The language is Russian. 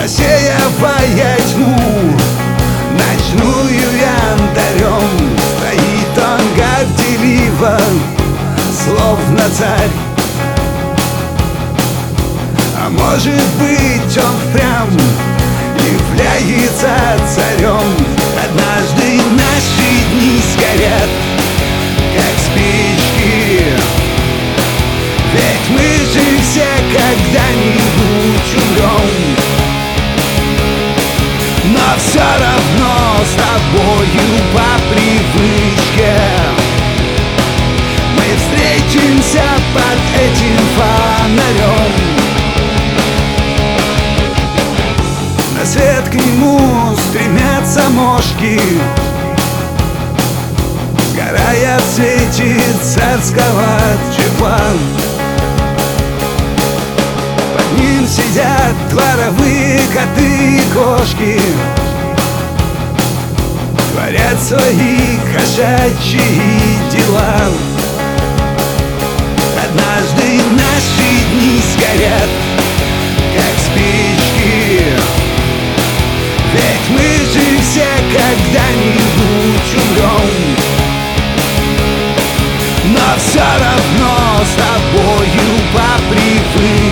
Рассеивая тьму ночную янтарем, стоит он горделиво, словно царь. А может быть, он впрямь является царем. Однажды наши дни сгорят, как спички, ведь мы же все когда-нибудь умрем. Но все равно с тобою по привычке мы встретимся под этим фонарем. На свет к нему стремятся мошки, сгорая в свете царского тепла. Под ним сидят дворовые коты и кошки, творят свои кошачьи дела. Однажды наши дни сгорят, как спички, ведь мы же все когда-нибудь умрем. Но все равно с тобою по привычке